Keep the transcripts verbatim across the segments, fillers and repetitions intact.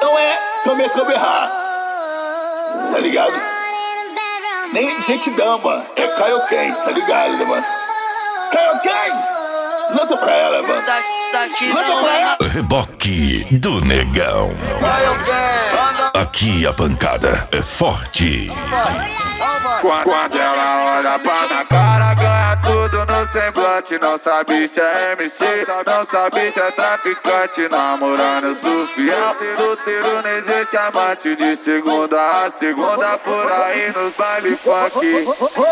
Não é Come Come Ha, tá ligado? Nem Jequidama, é Kaioken, tá ligado, né, mano? Kaioken! Lança pra ela, mano. Lança pra ela. Reboque do Negão. Aqui a pancada é forte. Quando ela olha pra minha cara, ganha tudo no semblante. Não sabe se é M C, não sabe se é traficante. Namorando eu sou fiel, solteiro não existe amante. De segunda a segunda por aí nos baile funk.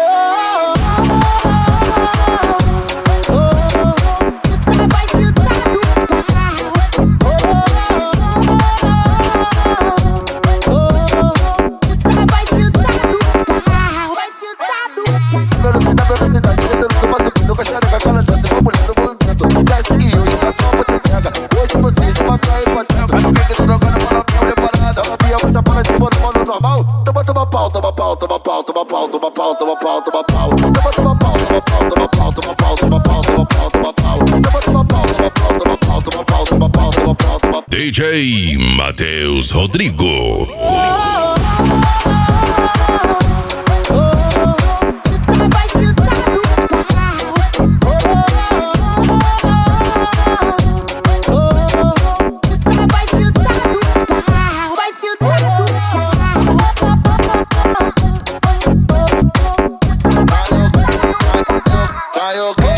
Velocidade, descendo, tô subindo com a xereca, ela dança, uma mulher no movimento. Desce e hoje o cartão você pega. Hoje você já vai cair pra dentro. Mas não quer que tu jogando, fala minha preparada. Ela via você fala de boa, no modo normal. Toma, toma pau, toma pau, toma pau, toma pau, toma pau, toma pau, toma pau. Toma, toma pau, toma pau, toma pau, toma pau, toma pau, toma pau, toma pau. Toma, toma pau, toma pau, toma pau, toma pau, toma pau, toma pau, toma pau. D J Matheus Rodrigo. Okay.